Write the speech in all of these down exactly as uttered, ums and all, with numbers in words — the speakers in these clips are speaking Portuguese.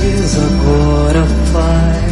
Mas agora vai,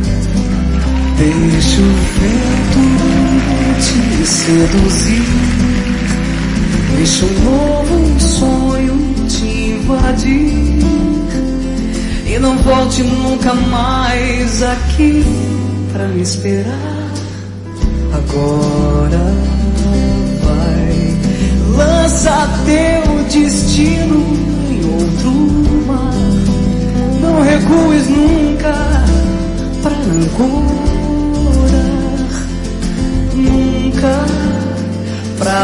deixa o vento te seduzir, deixa um novo sonho te invadir, e não volte nunca mais aqui pra me esperar. Agora vai, lança teu destino em outro mar, não recues nunca pra ancorar, nunca pra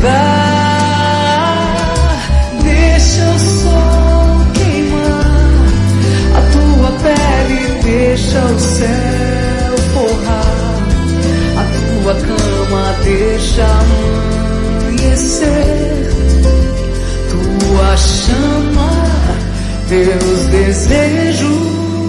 duvidar. Deixa o sol queimar a tua pele, deixa o céu forrar a tua cama, deixa amanhecer tua chama, teus desejos.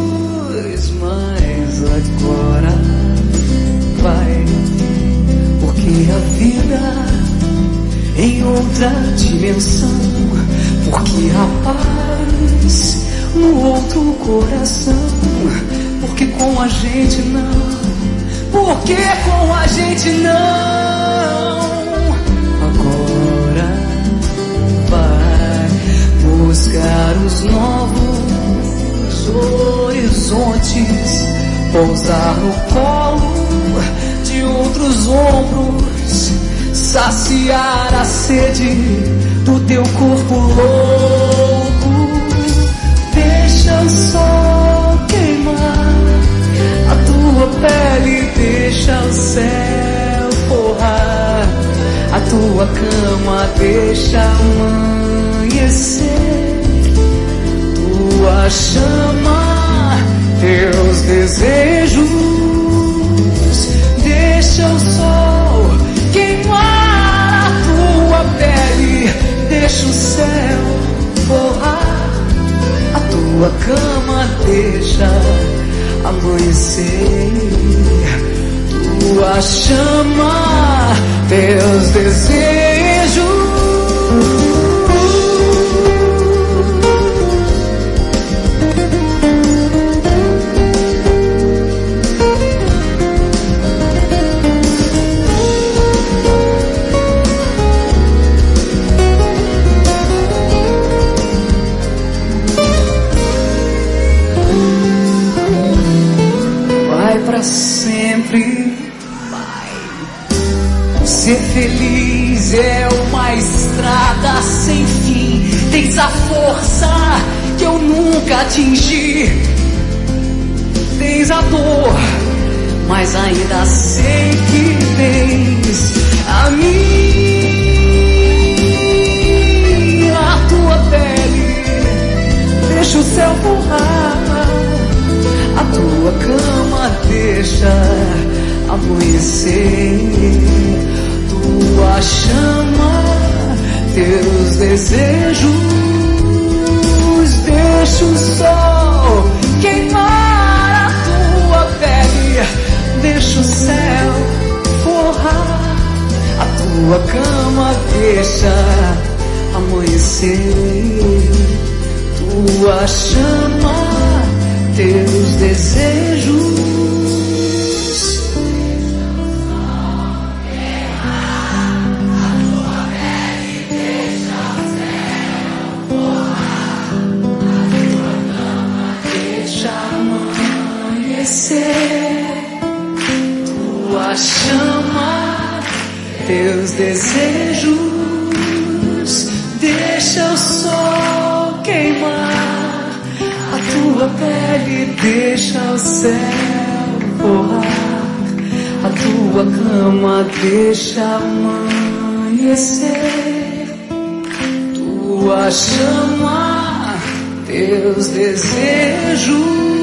Mas agora vai, porque a vida em outra dimensão, porque a paz no outro coração, porque com a gente não, porque com a gente não. Agora vai buscar os novos horizontes, pousar no colo de outros ombros, saciar a sede do teu corpo louco. Deixa o sol queimar a tua pele, deixa o céu forrar a tua cama, deixa amanhecer tua chama, teus desejos. Deixa o sol queimar a tua pele, deixa o céu forrar a tua cama, deixa amanhecer tua chama, teus desejos. Pra sempre vai. Ser feliz é uma estrada sem fim. Tens a força que eu nunca atingi. Tens a dor, mas ainda sei que tens a minha, a tua pele. Deixa o céu forrar a tua cama, deixa amanhecer tua chama, teus desejos. Deixa o sol queimar a tua pele, deixa o céu forrar a tua cama, deixa amanhecer tua chama, teus desejos. Tua chama, teus desejos. Deixa o sol queimar a tua pele, deixa o céu forrar a tua cama, deixa amanhecer tua chama, teus desejos.